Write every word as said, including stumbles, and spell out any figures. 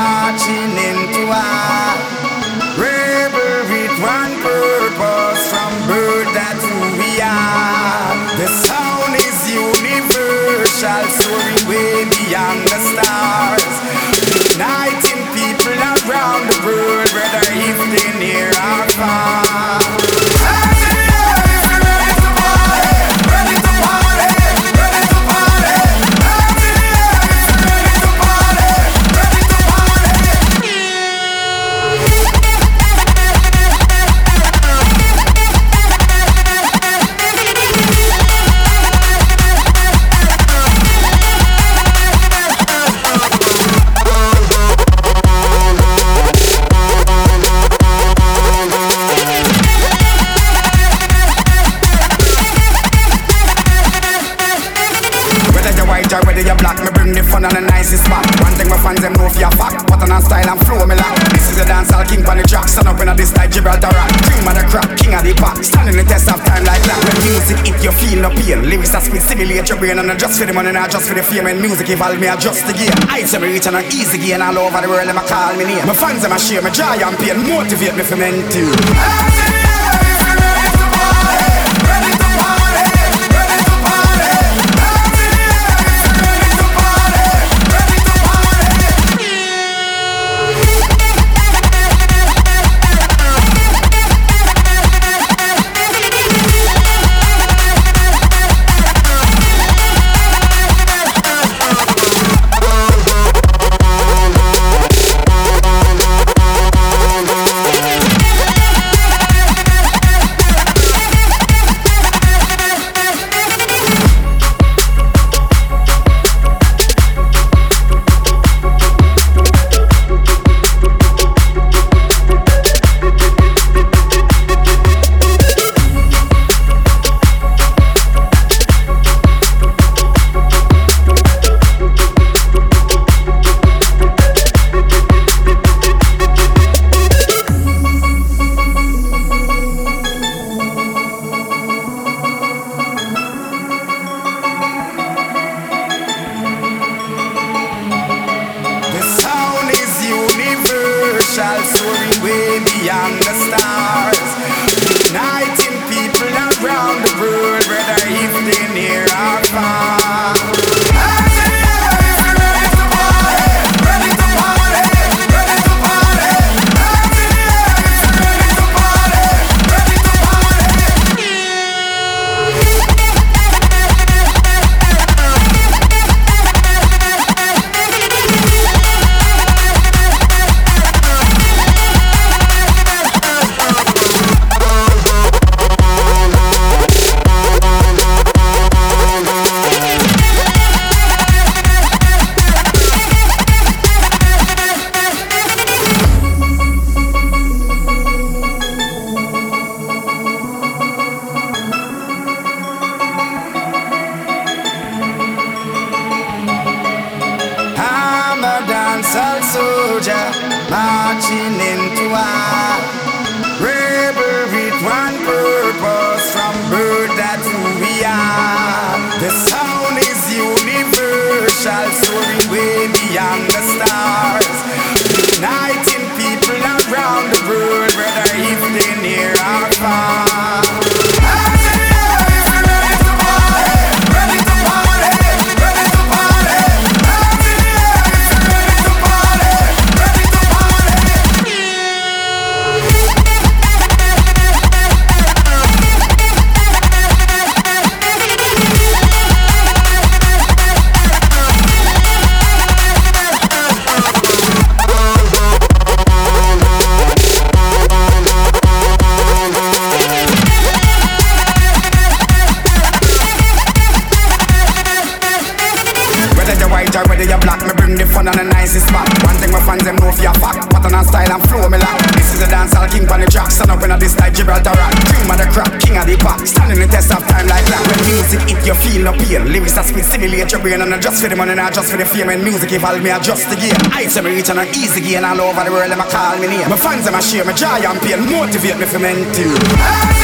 marching into a rebel with one purpose. From birth, that's who we are. The sound is universal, soaring way beyond the stars, uniting people around the world, whether if they're near or far. Whether you're black, me bring the fun and the nicest spot. One thing my fans them know for your fact. Pattern and style and flow me like. This is a dancehall king on the track. Stand up in a this like Gibraltar rock. Cream of the crop, king of the pop. Standing the test of time like that. When music hit you feel no pain. Lyrics that spit simulate your brain. And not just for the money, not just for the fame. When music evolve me, I just the game. I tell me reach on an easy gain. All over the world, them a call me name. My fans them a share my joy and pain. Motivate me for men too. Soaring way beyond the stars, uniting people around the world, whether if they're near or far. Soldier marching into a rebel with one purpose. From birth, that's who we are. The sound is universal, soaring way beyond the stars, uniting people around the world, whether if they're near or far. Whether you're black, me bring the fun and the nicest spot. One thing my fans them know for your fact. Pattern and style and flow me like. This is a dancehall king on the track. Stand up in a this like Gibraltar rock. Cream of the crop, king of the pop. Standing the test of time like that. When music hit you feel no pain. Lyrics that spit simulate your brain. And not just for the money, not just for the fame. When music evolve me, I just the game. I tell me reach on an easy gain. All over the world, them a call me name. My fans them a share my joy and pain. Motivate me for men too.